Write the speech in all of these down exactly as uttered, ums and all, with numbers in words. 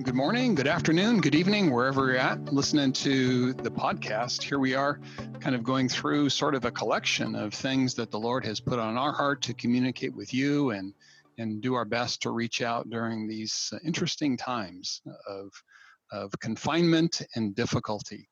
Good morning, good afternoon, good evening, wherever you're at, listening to the podcast. Here we are kind of going through sort of a collection of things that the Lord has put on our heart to communicate with you and, and do our best to reach out during these uh, interesting times of, of confinement and difficulty.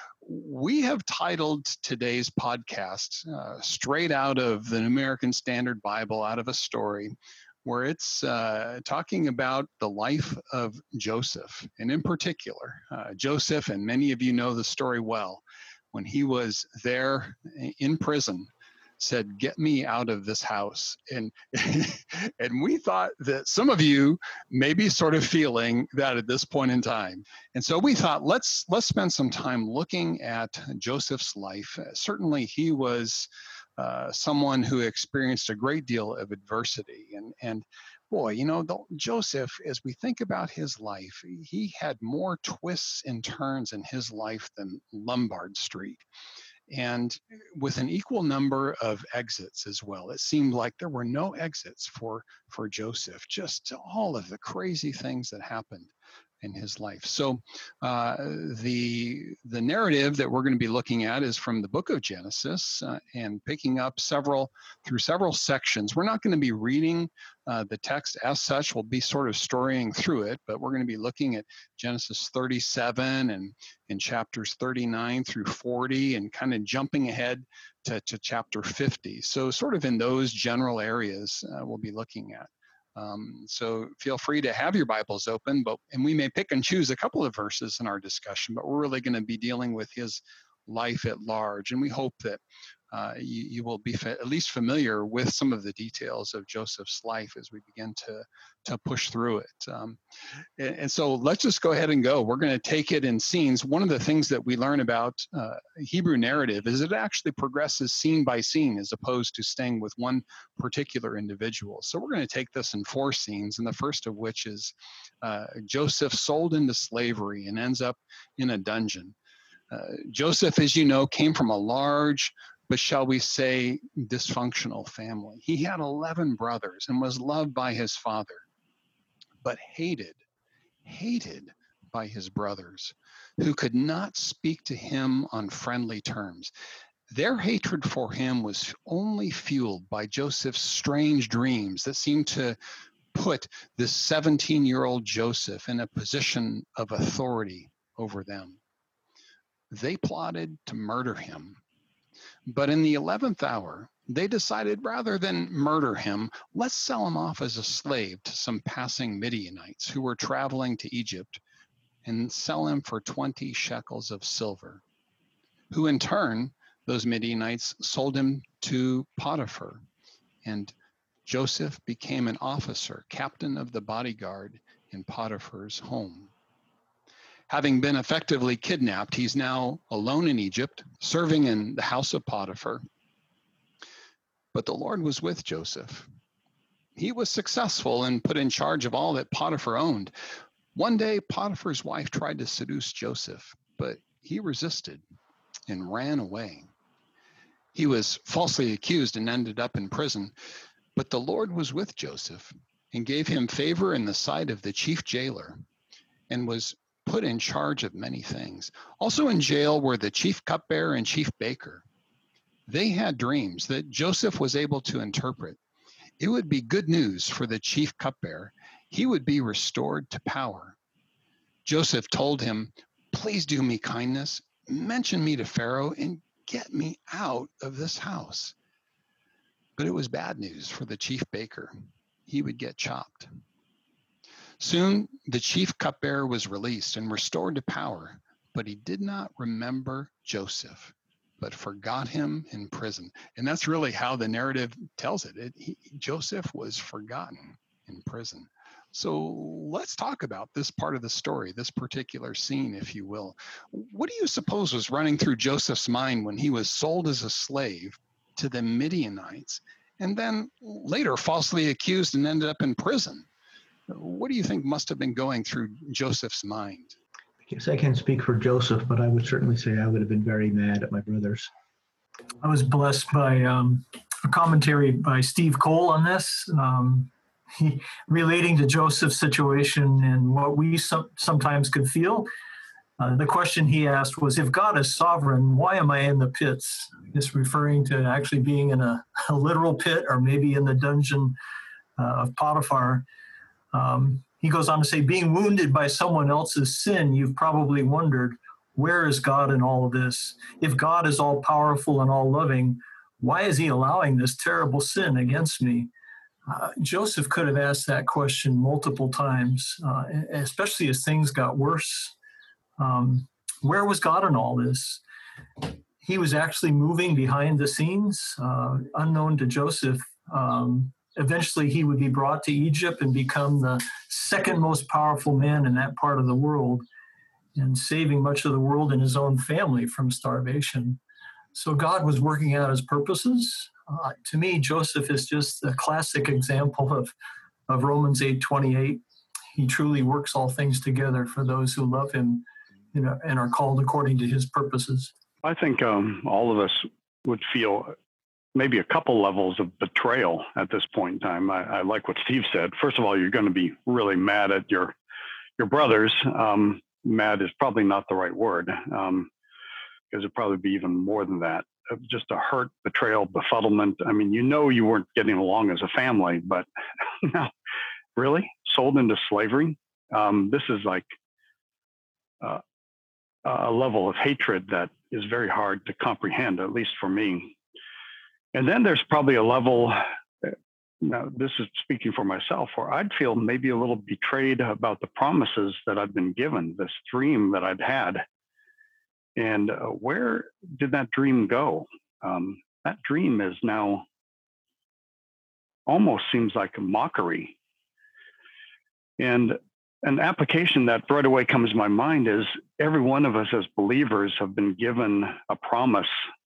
We have titled today's podcast uh, straight out of the New American Standard Bible, out of a story, where it's uh, talking about the life of Joseph. And in particular, uh, Joseph, and many of you know the story well, when he was there in prison, said, "Get me out of this house." And, and we thought that some of you may be sort of feeling that at this point in time. And so we thought, let's, let's spend some time looking at Joseph's life. Uh, certainly he was Uh, someone who experienced a great deal of adversity. And, and boy, you know, the, Joseph, as we think about his life, he had more twists and turns in his life than Lombard Street. And with an equal number of exits as well. It seemed like there were no exits for, for Joseph, just all of the crazy things that happened in his life. So uh, the the narrative that we're going to be looking at is from the book of Genesis uh, and picking up several through several sections. We're not going to be reading uh, the text as such. We'll be sort of storying through it, but we're going to be looking at Genesis thirty-seven and in chapters thirty-nine through forty and kind of jumping ahead to, to chapter fifty. So sort of in those general areas uh, we'll be looking at. Um, so feel free to have your Bibles open, but and we may pick and choose a couple of verses in our discussion, but we're really going to be dealing with his life at large. And we hope that uh, you, you will be fa- at least familiar with some of the details of Joseph's life as we begin to, to push through it. Um, and, and so let's just go ahead and go. We're going to take it in scenes. One of the things that we learn about uh, Hebrew narrative is it actually progresses scene by scene as opposed to staying with one particular individual. So we're going to take this in four scenes, and the first of which is uh, Joseph sold into slavery and ends up in a dungeon. Uh, Joseph, as you know, came from a large, but shall we say, dysfunctional family. He had eleven brothers and was loved by his father, but hated, hated by his brothers, who could not speak to him on friendly terms. Their hatred for him was only fueled by Joseph's strange dreams that seemed to put this seventeen-year-old Joseph in a position of authority over them. They plotted to murder him. But in the eleventh hour, they decided rather than murder him, let's sell him off as a slave to some passing Midianites who were traveling to Egypt and sell him for twenty shekels of silver, who in turn, those Midianites sold him to Potiphar. And Joseph became an officer, captain of the bodyguard in Potiphar's home. Having been effectively kidnapped, he's now alone in Egypt, serving in the house of Potiphar. But the Lord was with Joseph. He was successful and put in charge of all that Potiphar owned. One day, Potiphar's wife tried to seduce Joseph, but he resisted and ran away. He was falsely accused and ended up in prison. But the Lord was with Joseph and gave him favor in the sight of the chief jailer and was put in charge of many things. Also in jail were the chief cupbearer and chief baker. They had dreams that Joseph was able to interpret. It would be good news for the chief cupbearer. He would be restored to power. Joseph told him, "Please do me kindness, mention me to Pharaoh, and get me out of this house." But it was bad news for the chief baker. He would get chopped. Soon, the chief cupbearer was released and restored to power, but he did not remember Joseph, but forgot him in prison. And that's really how the narrative tells it. it he, Joseph was forgotten in prison. So let's talk about this part of the story, this particular scene, if you will. What do you suppose was running through Joseph's mind when he was sold as a slave to the Midianites and then later falsely accused and ended up in prison? What do you think must have been going through Joseph's mind? I guess I can't speak for Joseph, but I would certainly say I would have been very mad at my brothers. I was blessed by um, a commentary by Steve Cole on this. Um, he, relating to Joseph's situation and what we some, sometimes could feel. Uh, the question he asked was, if God is sovereign, why am I in the pits? This referring to actually being in a, a literal pit, or maybe in the dungeon uh, of Potiphar. Um, he goes on to say, being wounded by someone else's sin, you've probably wondered, where is God in all of this? If God is all powerful and all loving, why is he allowing this terrible sin against me? Uh, Joseph could have asked that question multiple times, uh, especially as things got worse. Um, where was God in all this? He was actually moving behind the scenes, uh, unknown to Joseph. Um, eventually, he would be brought to Egypt and become the second most powerful man in that part of the world, and saving much of the world and his own family from starvation. So God was working out his purposes. Uh, to me, Joseph is just a classic example of, of Romans eight twenty-eight. He truly works all things together for those who love him, you know, and are called according to his purposes. I think um, all of us would feel maybe a couple levels of betrayal at this point in time. I, I like what Steve said. First of all, you're going to be really mad at your your brothers. Um, mad is probably not the right word, um, because it'd probably be even more than that. Just a hurt, betrayal, befuddlement. I mean, you know, you weren't getting along as a family, but no, really sold into slavery. Um, this is like uh, a level of hatred that is very hard to comprehend, at least for me. And then there's probably a level, now this is speaking for myself, where I'd feel maybe a little betrayed about the promises that I'd been given, this dream that I'd had. And uh, where did that dream go? Um, that dream is now almost seems like a mockery. And an application that right away comes to my mind is every one of us as believers have been given a promise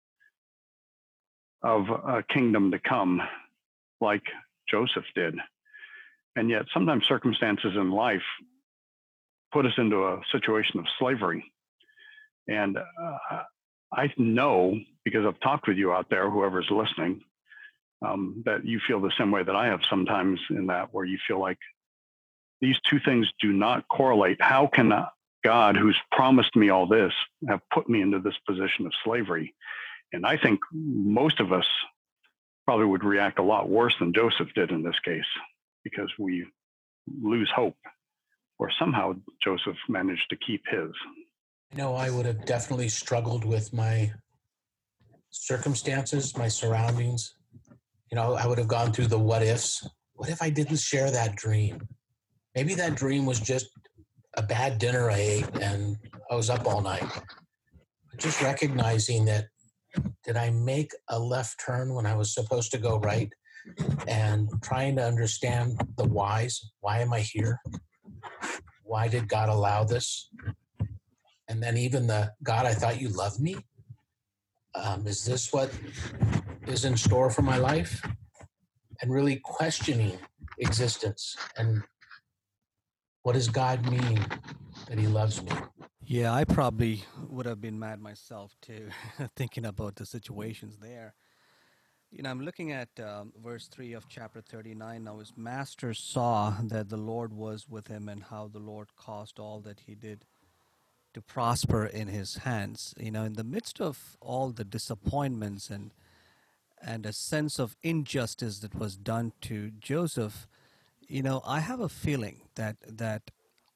of a kingdom to come, like Joseph did. And yet sometimes circumstances in life put us into a situation of slavery. And uh, I know, because I've talked with you out there, whoever's listening, um, that you feel the same way that I have sometimes, in that where you feel like these two things do not correlate. How can God, who's promised me all this, have put me into this position of slavery? And I think most of us probably would react a lot worse than Joseph did in this case, because we lose hope, or somehow Joseph managed to keep his. I know I would have definitely struggled with my circumstances, my surroundings. You know, I would have gone through the what ifs. What if I didn't share that dream? Maybe that dream was just a bad dinner I ate and I was up all night. Just recognizing that, did I make a left turn when I was supposed to go right? And trying to understand the whys. Why am I here? Why did God allow this? And then even the, God, I thought you loved me. Um, is this what is in store for my life? And really questioning existence. And what does God mean that he loves me? Yeah, I probably would have been mad myself too, thinking about the situations there. You know, I'm looking at um, verse three of chapter thirty-nine. Now his master saw that the Lord was with him, and how the Lord caused all that he did to prosper in his hands. You know, in the midst of all the disappointments and and a sense of injustice that was done to Joseph, you know, I have a feeling that that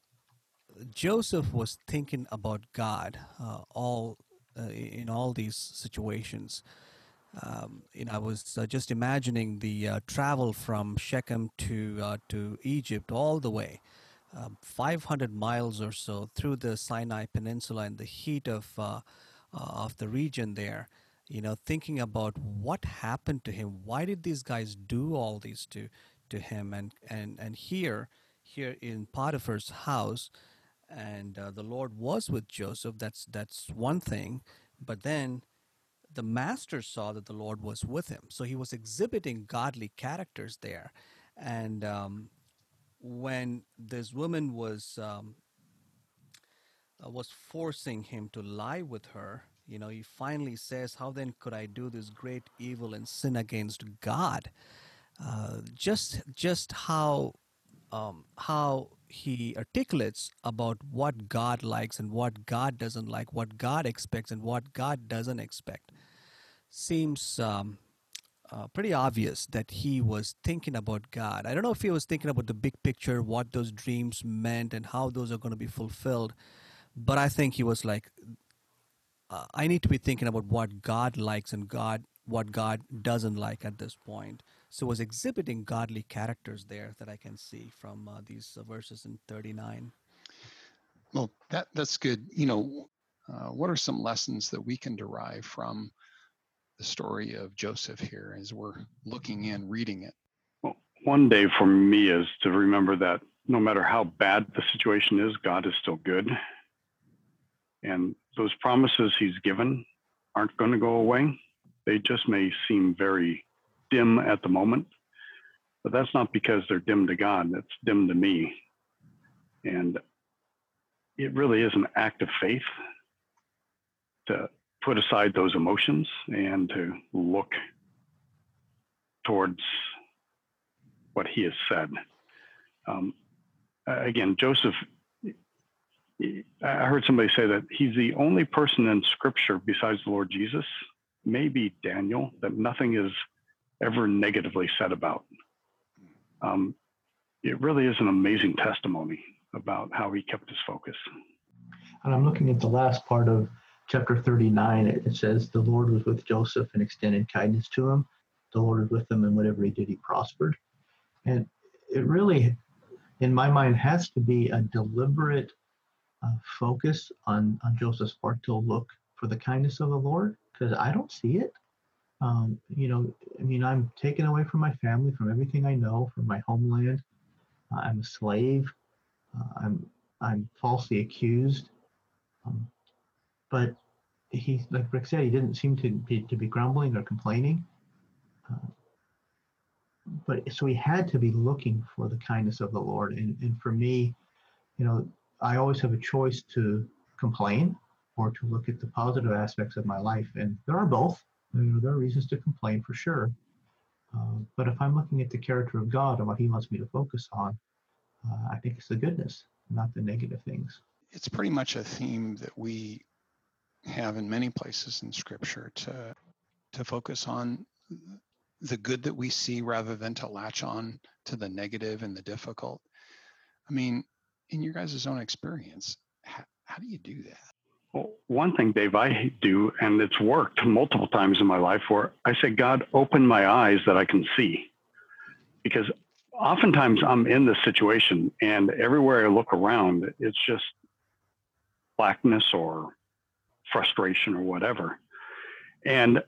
Joseph was thinking about God uh, all uh, in all these situations. Um, you know, I was uh, just imagining the uh, travel from Shechem to uh, to Egypt all the way, um, five hundred miles or so through the Sinai Peninsula in the heat of uh, uh, of the region there. You know, thinking about what happened to him. Why did these guys do all these to to him? And and and here here in Potiphar's house, and uh, the Lord was with Joseph. That's that's one thing, but then the master saw that the Lord was with him. So he was exhibiting godly characters there. And um, when this woman was um, uh, was forcing him to lie with her, you know, he finally says, how then could I do this great evil and sin against God? uh, just just how um, how he articulates about what God likes and what God doesn't like, what God expects and what God doesn't expect, seems um, uh, pretty obvious that he was thinking about God. I don't know if he was thinking about the big picture, what those dreams meant, and how those are going to be fulfilled. But I think he was like, uh, I need to be thinking about what God likes and God what God doesn't like at this point. So was exhibiting godly characters there that I can see from uh, these uh, verses in thirty-nine. Well, that that's good. You know, uh, what are some lessons that we can derive from the story of Joseph here as we're looking in, reading it? Well, one day for me is to remember that no matter how bad the situation is, God is still good. And those promises he's given aren't going to go away. They just may seem very dim at the moment, but that's not because they're dim to God. That's dim to me. And it really is an act of faith to put aside those emotions and to look towards what he has said. Um, again, Joseph, I heard somebody say that he's the only person in Scripture besides the Lord Jesus, maybe Daniel, that nothing is ever negatively said about. Um, it really is an amazing testimony about how he kept his focus. And I'm looking at the last part of chapter thirty-nine. It, it says, the Lord was with Joseph and extended kindness to him. The Lord was with him, and whatever he did, he prospered. And it really, in my mind, has to be a deliberate uh, focus on, on Joseph's part to look for the kindness of the Lord, because I don't see it. Um, you know, I mean, I'm taken away from my family, from everything I know, from my homeland. Uh, I'm a slave. Uh, I'm I'm falsely accused. Um, but he, like Rick said, he didn't seem to be to be grumbling or complaining. Uh, but so he had to be looking for the kindness of the Lord. And and for me, you know, I always have a choice to complain or to look at the positive aspects of my life. And there are both. You know, there are reasons to complain for sure. Uh, but if I'm looking at the character of God and what he wants me to focus on, uh, I think it's the goodness, not the negative things. It's pretty much a theme that we have in many places in Scripture to to focus on the good that we see rather than to latch on to the negative and the difficult. I mean, in your guys' own experience, how, how do you do that? Well, one thing, Dave, I do, and it's worked multiple times in my life, where I say, God, open my eyes that I can see. Because oftentimes I'm in this situation and everywhere I look around, it's just blackness or frustration or whatever. And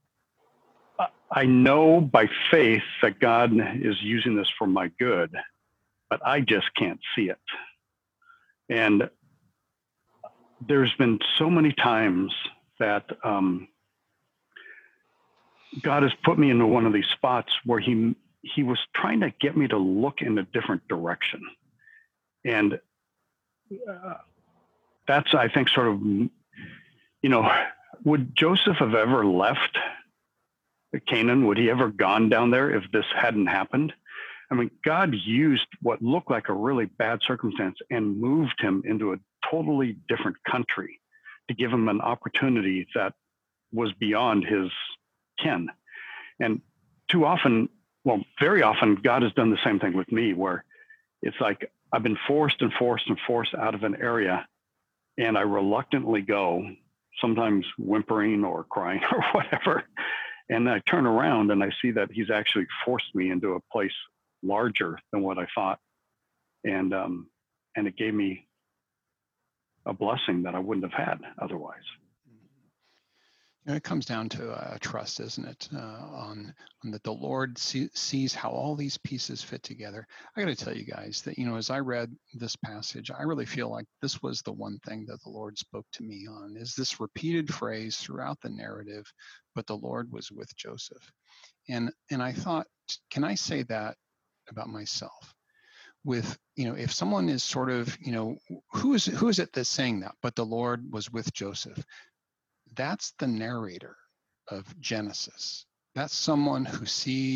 I know by faith that God is using this for my good, but I just can't see it. And there's been so many times that um, God has put me into one of these spots where he he was trying to get me to look in a different direction. And uh, that's, I think, sort of, you know, would Joseph have ever left Canaan? Would he ever gone down there if this hadn't happened? I mean, God used what looked like a really bad circumstance and moved him into a totally different country to give him an opportunity that was beyond his ken. And too often, well, very often, God has done the same thing with me, where it's like I've been forced and forced and forced out of an area, and I reluctantly go, sometimes whimpering or crying or whatever. And I turn around and I see that he's actually forced me into a place larger than what I thought. And um, and it gave me a blessing that I wouldn't have had otherwise. You know, it comes down to uh, trust, isn't it? Uh, on, on that the Lord see, sees how all these pieces fit together. I got to tell you guys that, you know, as I read this passage, I really feel like this was the one thing that the Lord spoke to me on, is this repeated phrase throughout the narrative, but the Lord was with Joseph. And and I thought, can I say that about myself? With, you know, if someone is sort of, you know, who is who is it that's saying that? But the Lord was with Joseph. That's the narrator of Genesis. That's someone who sees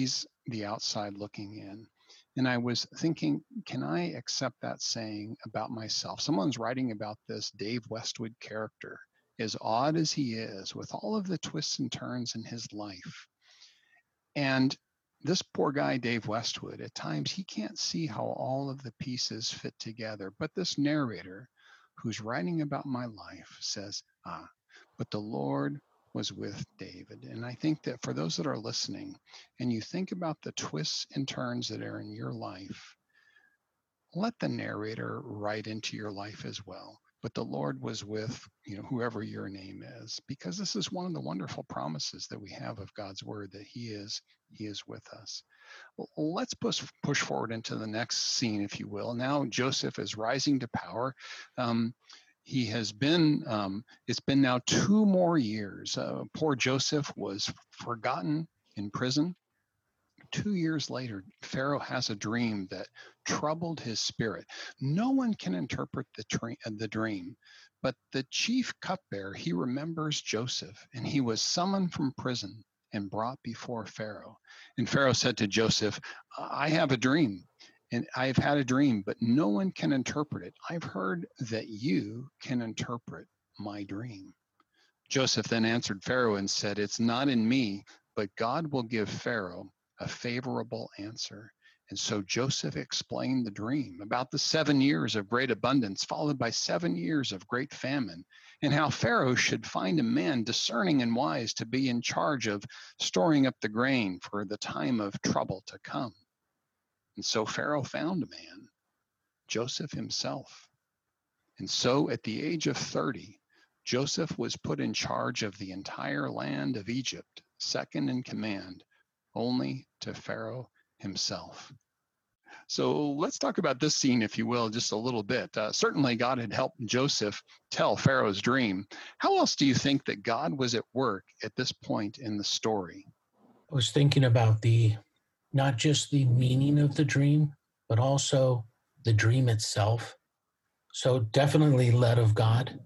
the outside looking in. And I was thinking, can I accept that saying about myself? Someone's writing about this Dave Westwood character, as odd as he is, with all of the twists and turns in his life. And this poor guy, Dave Westwood, at times he can't see how all of the pieces fit together. But this narrator who's writing about my life says, ah, but the Lord was with David. And I think that for those that are listening, and you think about the twists and turns that are in your life, let the narrator write into your life as well. But the Lord was with, you know, whoever your name is, because this is one of the wonderful promises that we have of God's word, that he is, he is with us. Well, let's push, push forward into the next scene, if you will. Now Joseph is rising to power. Um, He has been, um, it's been now two more years. Uh, poor Joseph was forgotten in prison. Two years later, Pharaoh has a dream that troubled his spirit. No one can interpret the, tra- the dream, but the chief cupbearer, he remembers Joseph, and he was summoned from prison and brought before Pharaoh. And Pharaoh said to Joseph, I have a dream. And I've had a dream, but no one can interpret it. I've heard that you can interpret my dream. Joseph then answered Pharaoh and said, it's not in me, but God will give Pharaoh a favorable answer. And so Joseph explained the dream about the seven years of great abundance, followed by seven years of great famine, and how Pharaoh should find a man discerning and wise to be in charge of storing up the grain for the time of trouble to come. And so Pharaoh found a man, Joseph himself. And so at the age of thirty, Joseph was put in charge of the entire land of Egypt, second in command, only to Pharaoh himself. So let's talk about this scene, if you will, just a little bit. Uh, certainly God had helped Joseph tell Pharaoh's dream. How else do you think that God was at work at this point in the story? I was thinking about the not just the meaning of the dream, but also the dream itself. So definitely led of God.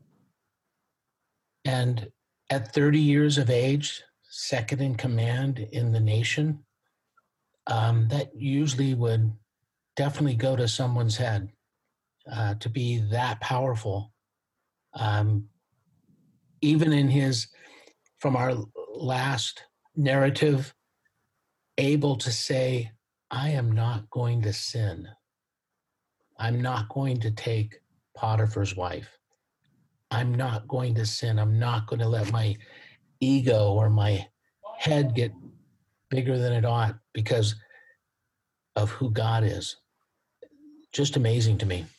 And at thirty years of age, second in command in the nation, um, that usually would definitely go to someone's head, uh, to be that powerful. Um, even in his, from our last narrative, able to say, I am not going to sin. I'm not going to take Potiphar's wife. I'm not going to sin. I'm not going to let my ego or my head get bigger than it ought because of who God is. Just amazing to me.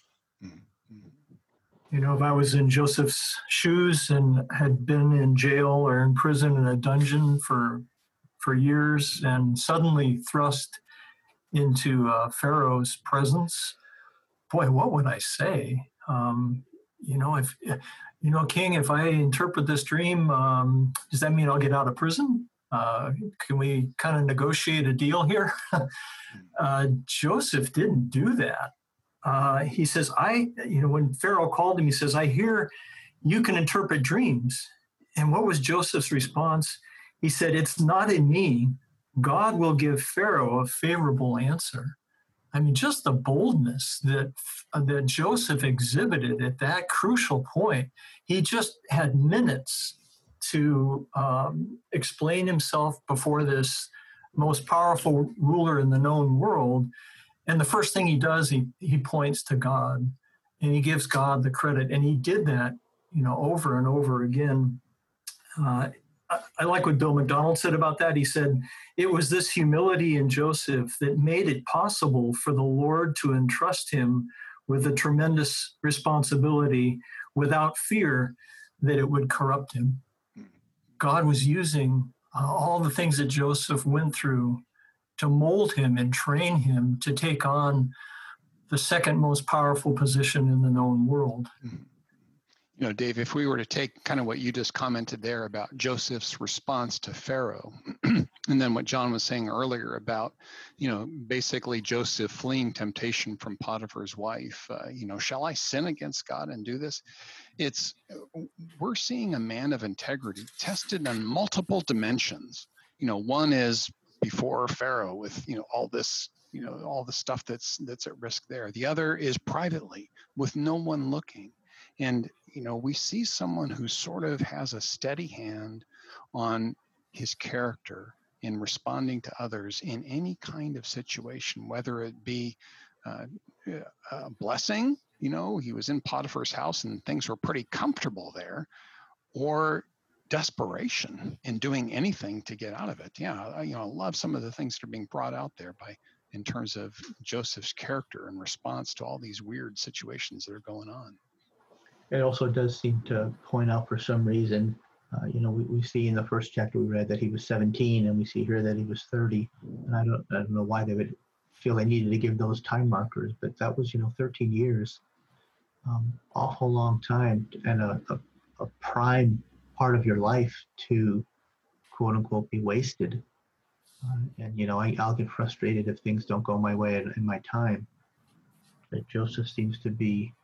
You know, if I was in Joseph's shoes and had been in jail or in prison in a dungeon for for years and suddenly thrust into uh, Pharaoh's presence, boy, what would I say? Um, you know, if you know, King, if I interpret this dream, um, does that mean I'll get out of prison? Uh, can we kind of negotiate a deal here? uh, Joseph didn't do that. Uh, he says, I, you know, when Pharaoh called him, he says, I hear you can interpret dreams. And what was Joseph's response? He said, it's not in me. God will give Pharaoh a favorable answer. I mean, just the boldness that, uh, that Joseph exhibited at that crucial point. He just had minutes to um, explain himself before this most powerful ruler in the known world. And the first thing he does, he, he points to God and he gives God the credit. And he did that, you know, over and over again. Uh, I, I like what Bill McDonald said about that. He said, it was this humility in Joseph that made it possible for the Lord to entrust him with a tremendous responsibility without fear that it would corrupt him. God was using uh, all the things that Joseph went through to mold him and train him to take on the second most powerful position in the known world. You know, Dave, if we were to take kind of what you just commented there about Joseph's response to Pharaoh, and then what John was saying earlier about, you know, basically Joseph fleeing temptation from Potiphar's wife, uh, you know, shall I sin against God and do this? It's, we're seeing a man of integrity tested on multiple dimensions. You know, one is before Pharaoh with, you know, all this, you know, all the stuff that's that's at risk there. The other is privately with no one looking. And, you know, we see someone who sort of has a steady hand on his character in responding to others in any kind of situation, whether it be uh, a blessing, you know, he was in Potiphar's house and things were pretty comfortable there, or desperation in doing anything to get out of it. Yeah, I, you know, I love some of the things that are being brought out there by in terms of Joseph's character in response to all these weird situations that are going on. It also does seem to point out for some reason, uh, you know, we, we see in the first chapter we read that he was seventeen, and we see here that he was thirty. And I don't, I don't know why they would feel they needed to give those time markers, but that was, you know, thirteen years, um, awful long time, and a, a, a prime part of your life to, quote unquote, be wasted. Uh, and, you know, I, I'll get frustrated if things don't go my way in, in my time. But Joseph seems to be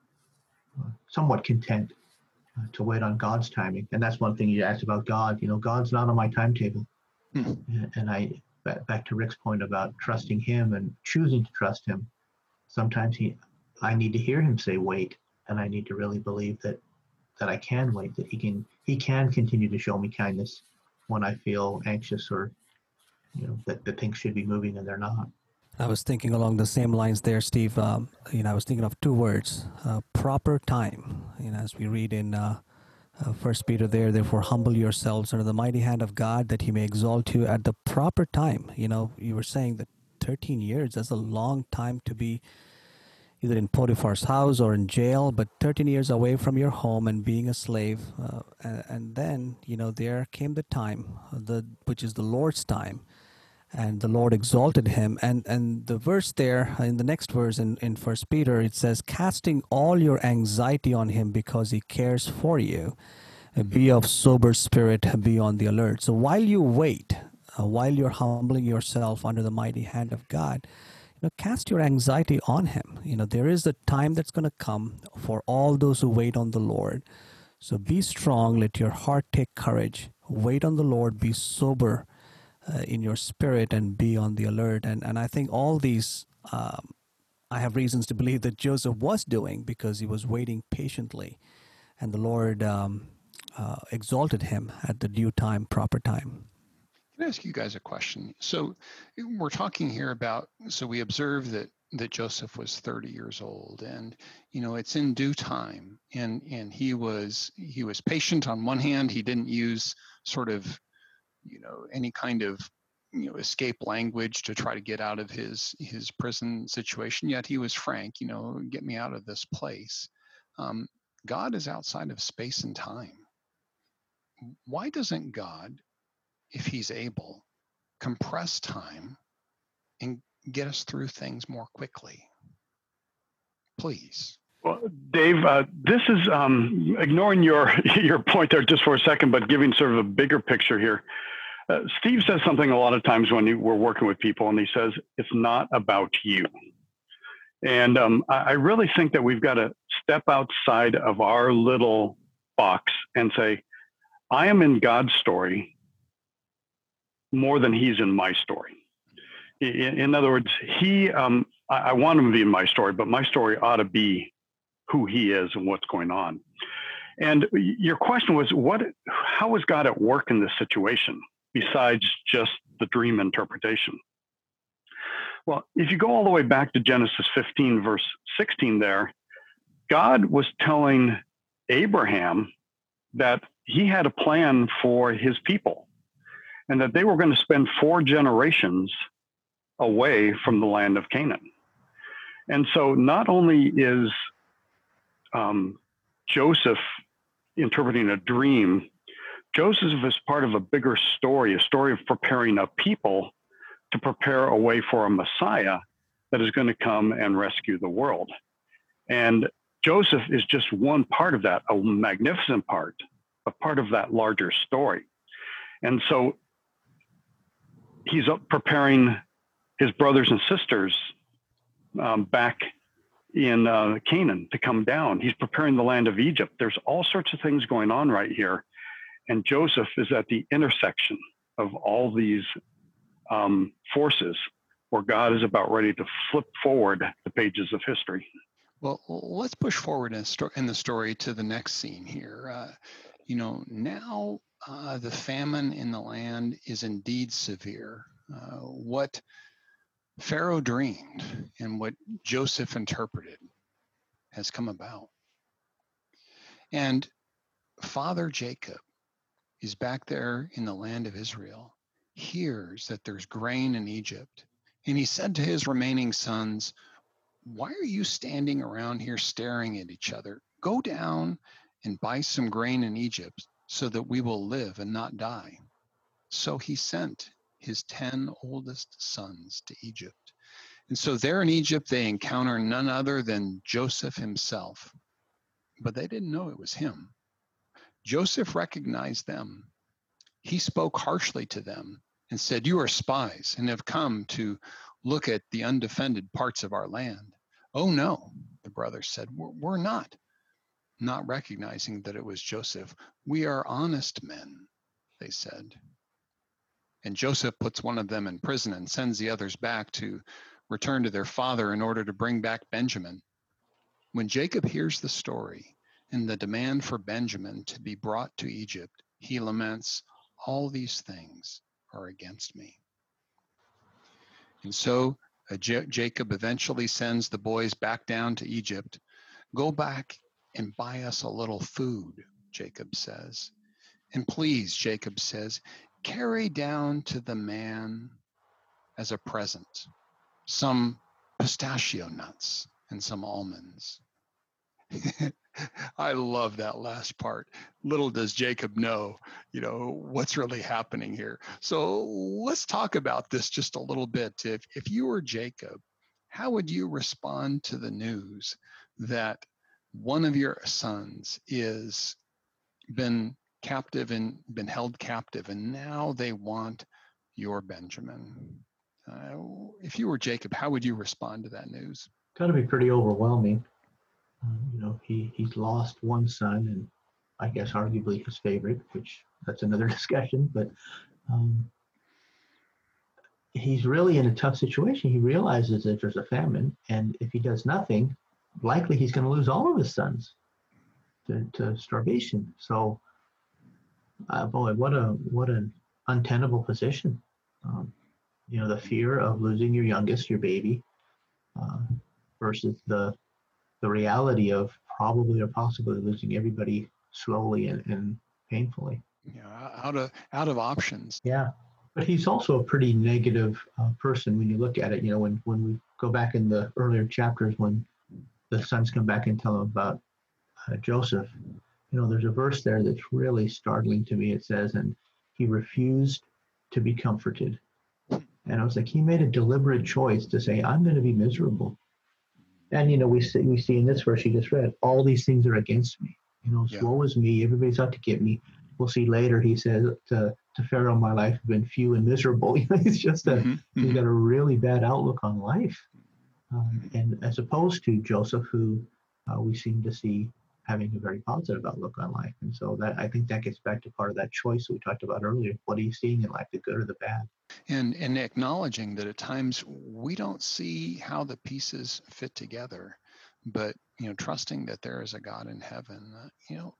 uh, somewhat content uh, to wait on God's timing. And that's one thing you asked about God. You know, God's not on my timetable. Hmm. And, and I, back, back to Rick's point about trusting him and choosing to trust him, sometimes he, I need to hear him say, wait. And I need to really believe that that I can wait, that he can he can continue to show me kindness when I feel anxious or, you know, that, that things should be moving and they're not. I was thinking along the same lines there, Steve. Um, you know, I was thinking of two words, uh, proper time. You know, as we read in uh, uh, First Peter there, therefore humble yourselves under the mighty hand of God that he may exalt you at the proper time. You know, you were saying that thirteen years, that's a long time to be either in Potiphar's house or in jail, but thirteen years away from your home and being a slave. Uh, and, and then, you know, there came the time, the which is the Lord's time, and the Lord exalted him. And and the verse there, in the next verse in, in First Peter, it says, casting all your anxiety on him because he cares for you. Be of sober spirit, be on the alert. So while you wait, uh, while you're humbling yourself under the mighty hand of God, you know, cast your anxiety on him. You know, there is a time that's going to come for all those who wait on the Lord. So be strong, let your heart take courage, wait on the Lord, be sober uh, in your spirit, and be on the alert. And and I think all these, um, I have reasons to believe that Joseph was doing, because he was waiting patiently, and the Lord um, uh, exalted him at the due time, proper time. Can I ask you guys a question? So we're talking here about, so we observe that that Joseph was thirty years old, and, you know, it's in due time, and and he was he was patient on one hand. He didn't use sort of, you know, any kind of, you know, escape language to try to get out of his his prison situation, yet he was frank, you know, get me out of this place. Um, God is outside of space and time. Why doesn't God, if he's able, compress time and get us through things more quickly? Please. Well, Dave, uh, this is um, ignoring your your point there just for a second, but giving sort of a bigger picture here. Uh, Steve says something a lot of times when you, we're working with people, and he says, it's not about you. And um, I, I really think that we've got to step outside of our little box and say, I am in God's story more than he's in my story. In, in other words, he, um, I, I want him to be in my story, but my story ought to be who he is and what's going on. And your question was, what? How was God at work in this situation besides just the dream interpretation? Well, if you go all the way back to Genesis fifteen, verse sixteen there, God was telling Abraham that he had a plan for his people and that they were going to spend four generations away from the land of Canaan. And so not only is um, Joseph interpreting a dream, Joseph is part of a bigger story, a story of preparing a people to prepare a way for a Messiah that is going to come and rescue the world. And Joseph is just one part of that, a magnificent part, a part of that larger story. And so he's preparing his brothers and sisters um, back in uh, Canaan to come down. He's preparing the land of Egypt. There's all sorts of things going on right here. And Joseph is at the intersection of all these um, forces where God is about ready to flip forward the pages of history. Well, let's push forward in, sto- in the story to the next scene here. Uh, you know, now uh, the famine in the land is indeed severe. Uh, what Pharaoh dreamed and what Joseph interpreted has come about. And Father Jacob is back there in the land of Israel, hears that there's grain in Egypt. And he said to his remaining sons, "Why are you standing around here staring at each other? Go down and buy some grain in Egypt so that we will live and not die." So he sent his ten oldest sons to Egypt. And so there in Egypt, they encounter none other than Joseph himself. But they didn't know it was him. Joseph recognized them. He spoke harshly to them and said, "You are spies and have come to look at the undefended parts of our land." "Oh, no," the brothers said, we're, we're not, not recognizing that it was Joseph. "We are honest men," they said. And Joseph puts one of them in prison and sends the others back to return to their father in order to bring back Benjamin. When Jacob hears the story and the demand for Benjamin to be brought to Egypt, he laments, "All these things are against me." And so uh, J- Jacob eventually sends the boys back down to Egypt. "Go back and buy us a little food," Jacob says. "And please," Jacob says, "carry down to the man as a present some pistachio nuts and some almonds." I love that last part. Little does Jacob know, you know, what's really happening here. So let's talk about this just a little bit. If if you were Jacob, how would you respond to the news that one of your sons is been captive and been held captive, and now they want your Benjamin? Uh, if you were Jacob, how would you respond to that news? Got to be pretty overwhelming. Um, you know, he he's lost one son, and I guess arguably his favorite, which that's another discussion. But um, he's really in a tough situation. He realizes that there's a famine, and if he does nothing, likely he's going to lose all of his sons to, to starvation. So, uh, boy, what a what an untenable position. Um, you know, the fear of losing your youngest, your baby, uh, versus the the reality of probably or possibly losing everybody slowly and, and painfully. Yeah, out of out of options. Yeah, but he's also a pretty negative uh, person when you look at it. You know, when when we go back in the earlier chapters, when the sons come back and tell him about uh, Joseph, you know, there's a verse there that's really startling to me. It says, "And he refused to be comforted." And I was like, he made a deliberate choice to say, "I'm going to be miserable." And, you know, we see, we see in this verse you just read, all these things are against me. You know, Yeah. woe is me. Everybody's out to get me. We'll see later, he says to, to Pharaoh, "My life has been few and miserable." You know, he's just a, Mm-hmm, he's mm-hmm. got a really bad outlook on life. Um, and as opposed to Joseph, who uh, we seem to see having a very positive outlook on life. And so that, I think that gets back to part of that choice we talked about earlier. What are you seeing in life, the good or the bad? And and acknowledging that at times we don't see how the pieces fit together, but you know, trusting that there is a God in heaven. Uh, you know,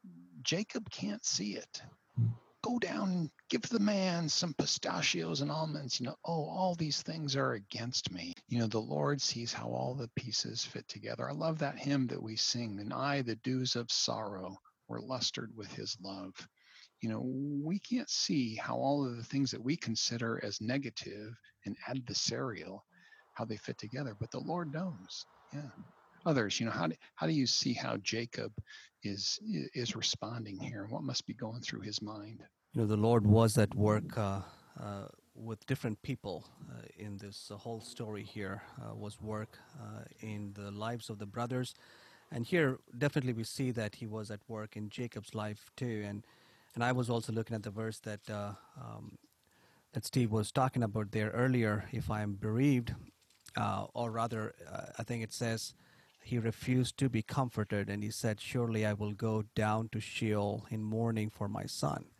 Jacob can't see it. Go down and give the man some pistachios and almonds. You know, oh, all these things are against me. You know, the Lord sees how all the pieces fit together. I love that hymn that we sing. "And I, the dews of sorrow, were lustered with his love." You know, we can't see how all of the things that we consider as negative and adversarial, how they fit together, but the Lord knows. Yeah. Others, you know, how do, how do you see how Jacob is is responding here, and what must be going through his mind? You know, the Lord was at work uh, uh, with different people uh, in this uh, whole story here, uh, was work uh, in the lives of the brothers. And here, definitely we see that he was at work in Jacob's life too. And and I was also looking at the verse that uh, um, that Steve was talking about there earlier. If I am bereaved, uh, or rather, uh, I think it says, he refused to be comforted, and he said, "Surely I will go down to Sheol in mourning for my son."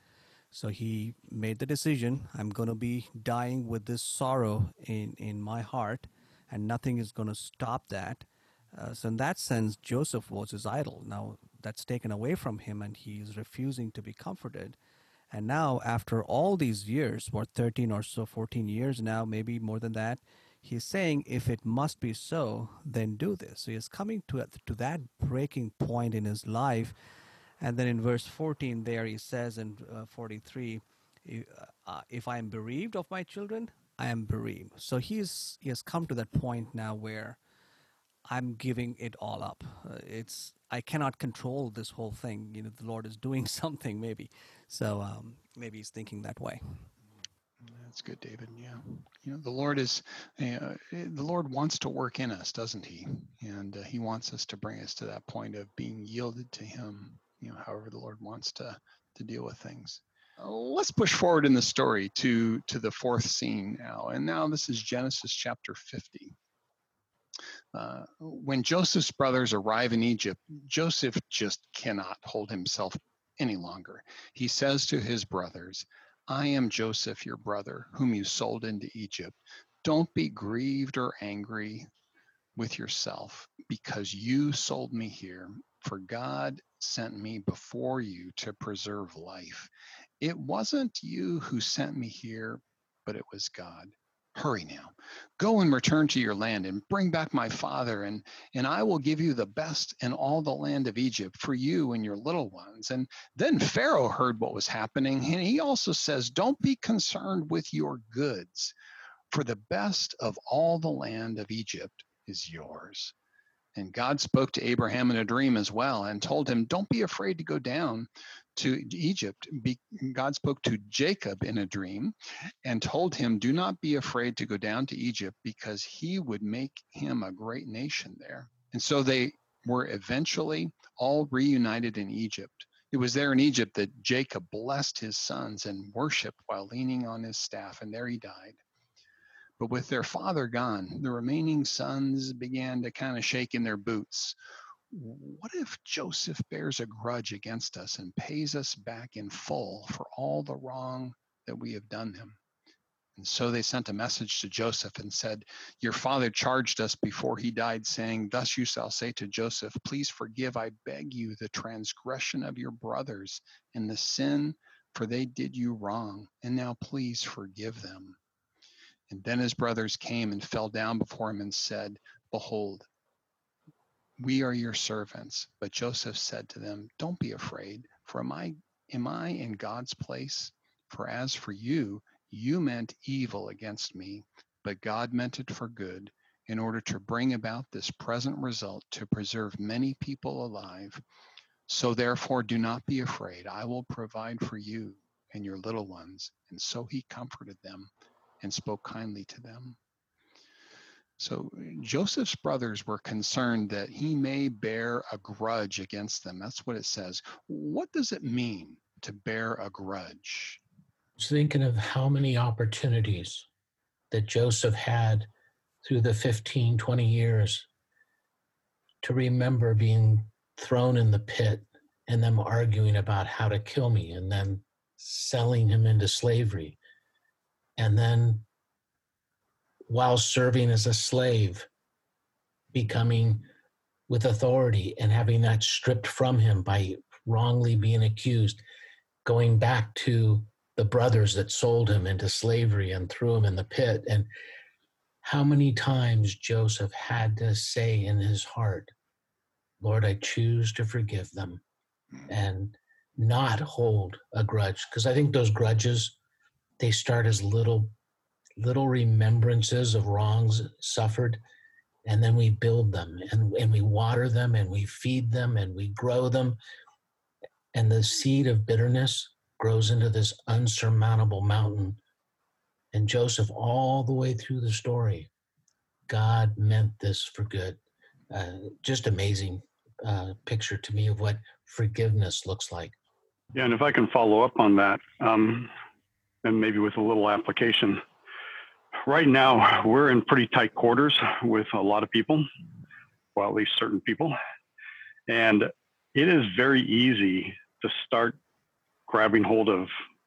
So he made the decision, I'm going to be dying with this sorrow in, in my heart, and nothing is going to stop that. Uh, so in that sense, Joseph was his idol. Now that's taken away from him, and he is refusing to be comforted. And now, after all these years, what, thirteen or so, fourteen years now, maybe more than that, he's saying, if it must be so, then do this. So he's coming to, to that breaking point in his life. And then in verse fourteen there, he says in uh, forty-three, uh, if I am bereaved of my children, I am bereaved. So he's, he has come to that point now where I'm giving it all up. Uh, it's I cannot control this whole thing. You know, the Lord is doing something maybe. So um, maybe he's thinking that way. That's good, David. Yeah, you know, the Lord is uh, the Lord wants to work in us, doesn't He? And uh, He wants us to bring us to that point of being yielded to Him. You know, however the Lord wants to to deal with things. Uh, let's push forward in the story to to the fourth scene now. And now this is Genesis chapter fifty. Uh, when Joseph's brothers arrive in Egypt, Joseph just cannot hold himself any longer. He says to his brothers, I am Joseph, your brother, whom you sold into Egypt. Don't be grieved or angry with yourself because you sold me here, for God sent me before you to preserve life. It wasn't you who sent me here, but it was God. Hurry now, go and return to your land and bring back my father, and, and I will give you the best in all the land of Egypt for you and your little ones. And then Pharaoh heard what was happening, and he also says, don't be concerned with your goods, for the best of all the land of Egypt is yours. And God spoke to Abraham in a dream as well and told him, don't be afraid to go down to Egypt. Be, God spoke to Jacob in a dream and told him, do not be afraid to go down to Egypt because he would make him a great nation there. And so they were eventually all reunited in Egypt. It was there in Egypt that Jacob blessed his sons and worshiped while leaning on his staff, and there he died. But with their father gone, the remaining sons began to kind of shake in their boots. What if Joseph bears a grudge against us and pays us back in full for all the wrong that we have done him? And so they sent a message to Joseph and said, your father charged us before he died, saying, thus you shall say to Joseph, please forgive, I beg you, the transgression of your brothers and the sin, for they did you wrong. And now please forgive them. And then his brothers came and fell down before him and said, behold, we are your servants. But Joseph said to them, don't be afraid, for am I, am I in God's place? For as for you, you meant evil against me, but God meant it for good, in order to bring about this present result, to preserve many people alive. So therefore do not be afraid. I will provide for you and your little ones. And so he comforted them and spoke kindly to them. So Joseph's brothers were concerned that he may bear a grudge against them. That's what it says. What does it mean to bear a grudge? I was thinking of how many opportunities that Joseph had through the fifteen, twenty years to remember being thrown in the pit and them arguing about how to kill me and then selling him into slavery. And then while serving as a slave, becoming with authority and having that stripped from him by wrongly being accused, going back to the brothers that sold him into slavery and threw him in the pit. And how many times Joseph had to say in his heart, Lord, I choose to forgive them and not hold a grudge. Because I think those grudges, they start as little little remembrances of wrongs suffered, and then we build them and, and we water them and we feed them and we grow them, and the seed of bitterness grows into this unsurmountable mountain. And Joseph, all the way through the story, God meant this for good. Uh, just amazing uh, picture to me of what forgiveness looks like. Yeah, and if I can follow up on that, um, and maybe with a little application. Right now, we're in pretty tight quarters with a lot of people, well, at least certain people. And it is very easy to start grabbing hold of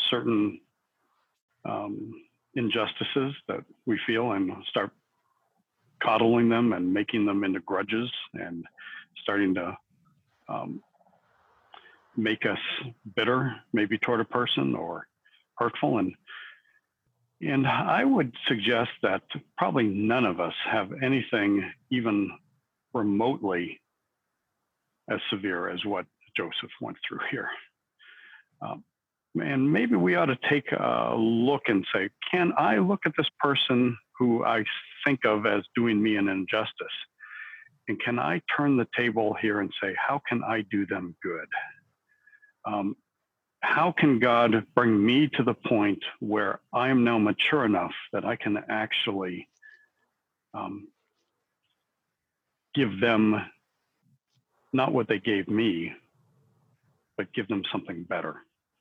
certain um, injustices that we feel and start coddling them and making them into grudges and starting to um, make us bitter, maybe toward a person, or hurtful. And and I would suggest that probably none of us have anything even remotely as severe as what Joseph went through here. Um, and maybe we ought to take a look and say, can I look at this person who I think of as doing me an injustice? And can I turn the table here and say, how can I do them good? Um, how can God bring me to the point where I am now mature enough that I can actually um, give them not what they gave me, but give them something better?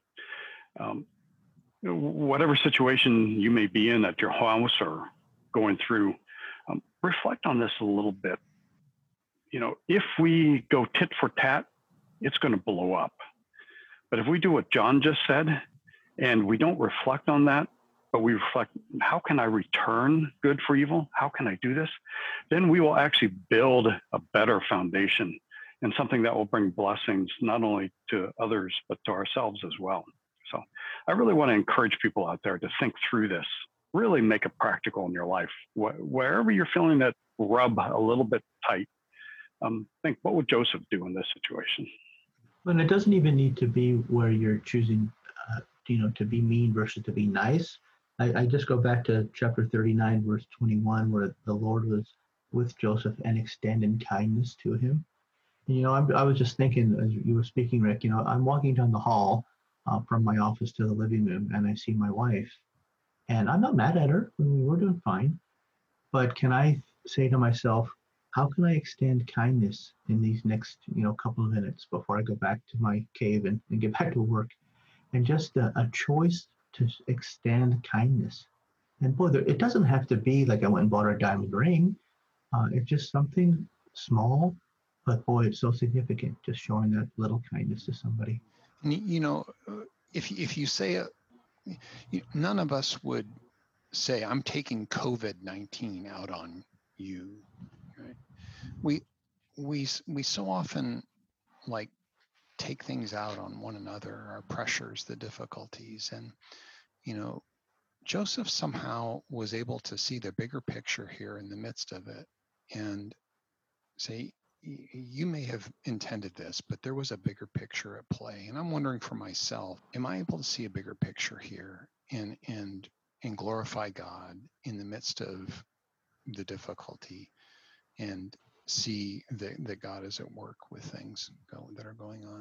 Um, whatever situation you may be in at your house or going through, um, reflect on this a little bit. You know, if we go tit for tat, it's going to blow up. But if we do what John just said, and we don't reflect on that, but we reflect, how can I return good for evil? How can I do this? Then we will actually build a better foundation and something that will bring blessings not only to others, but to ourselves as well. So I really want to encourage people out there to think through this, really make it practical in your life. Wh- wherever you're feeling that rub a little bit tight, um, think, what would Joseph do in this situation? And it doesn't even need to be where you're choosing, uh, you know, to be mean versus to be nice. I, I just go back to chapter thirty-nine, verse twenty-one, where the Lord was with Joseph and extended kindness to him. And, you know, I'm, I was just thinking as you were speaking, Rick, you know, I'm walking down the hall uh, from my office to the living room, and I see my wife. And I'm not mad at her. I mean, we're doing fine. But can I say to myself, how can I extend kindness in these next, you know, couple of minutes before I go back to my cave and, and get back to work? And just a, a choice to extend kindness. And boy, there, it doesn't have to be like I went and bought her a diamond ring. Uh, it's just something small, but boy, it's so significant, just showing that little kindness to somebody. And, you know, if, if you say, it, none of us would say, I'm taking COVID nineteen out on you. Right? We, we, we so often like take things out on one another, our pressures, the difficulties. And, you know, Joseph somehow was able to see the bigger picture here in the midst of it and say, you may have intended this, but there was a bigger picture at play. And I'm wondering for myself, am I able to see a bigger picture here and and and glorify God in the midst of the difficulty and see that, that God is at work with things go, that are going on?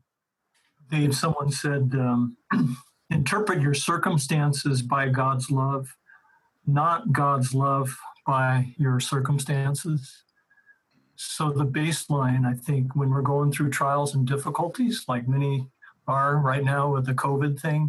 Dave, someone said, um, interpret your circumstances by God's love, not God's love by your circumstances. So the baseline, I think, when we're going through trials and difficulties, like many are right now with the COVID thing,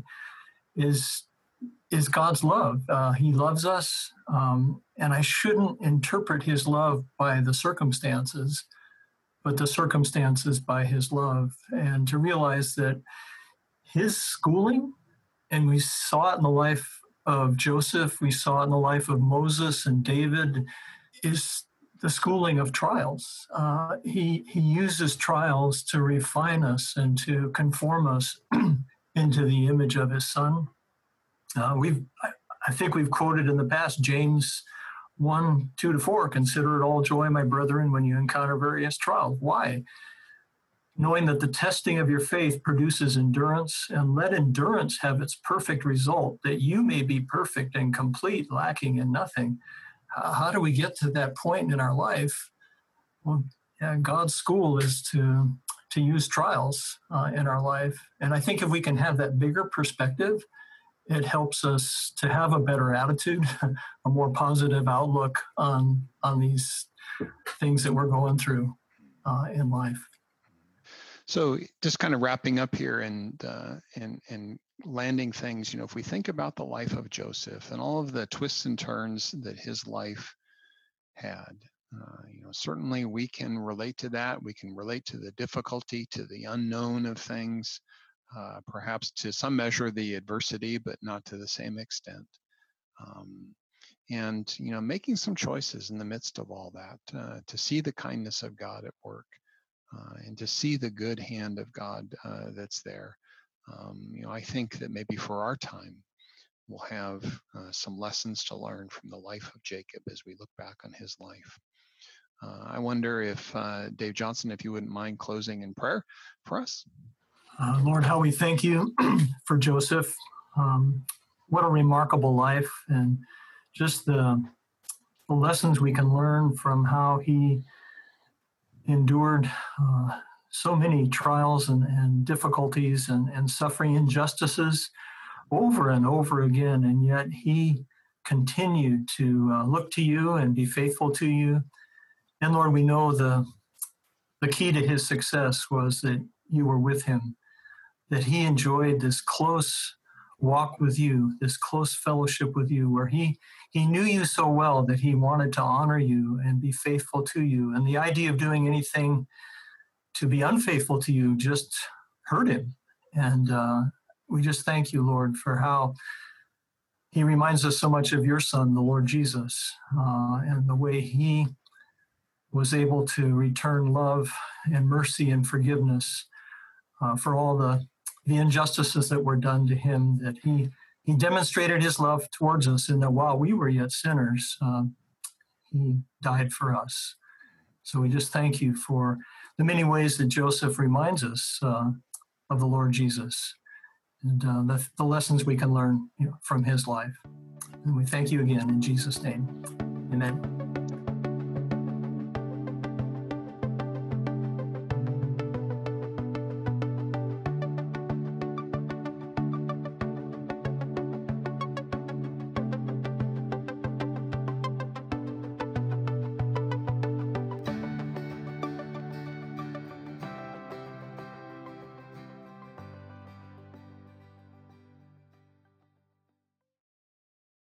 is is God's love. Uh, he loves us, um, and I shouldn't interpret his love by the circumstances, but the circumstances by his love. And to realize that his schooling, and we saw it in the life of Joseph, we saw it in the life of Moses and David, is the schooling of trials. Uh, he, he uses trials to refine us and to conform us into the image of his son. Uh, we've, I, I think we've quoted in the past, James one, two to four, consider it all joy, my brethren, when you encounter various trials. Why? Knowing that the testing of your faith produces endurance, and let endurance have its perfect result, that you may be perfect and complete, lacking in nothing. Uh, how do we get to that point in our life? Well, yeah, God's school is to, to use trials uh, in our life. And I think if we can have that bigger perspective, it helps us to have a better attitude, a more positive outlook on on these things that we're going through uh, in life. So just kind of wrapping up here and uh, and and landing things, you know, if we think about the life of Joseph and all of the twists and turns that his life had, uh, you know, certainly we can relate to that. We can relate to the difficulty, to the unknown of things. uh, perhaps to some measure the adversity, but not to the same extent. Um, and, you know, making some choices in the midst of all that, uh, to see the kindness of God at work, uh, and to see the good hand of God uh, that's there. Um, you know, I think that maybe for our time, we'll have uh, some lessons to learn from the life of Jacob as we look back on his life. Uh, I wonder if, uh, Dave Johnson, if you wouldn't mind closing in prayer for us. Uh, Lord, how we thank you for Joseph. Um, what a remarkable life, and just the, the lessons we can learn from how he endured uh, so many trials and, and difficulties and, and suffering, injustices over and over again, and yet he continued to uh, look to you and be faithful to you. And Lord, we know the the key to his success was that you were with him, that he enjoyed this close walk with you, this close fellowship with you, where he he knew you so well that he wanted to honor you and be faithful to you. And the idea of doing anything to be unfaithful to you just hurt him. And uh, we just thank you, Lord, for how he reminds us so much of your Son, the Lord Jesus, uh, and the way he was able to return love and mercy and forgiveness uh, for all the, the injustices that were done to him, that he, he demonstrated his love towards us, and that while we were yet sinners, uh, he died for us. So we just thank you for the many ways that Joseph reminds us uh, of the Lord Jesus, and uh, the, the lessons we can learn, you know, from his life. And we thank you again in Jesus' name. Amen.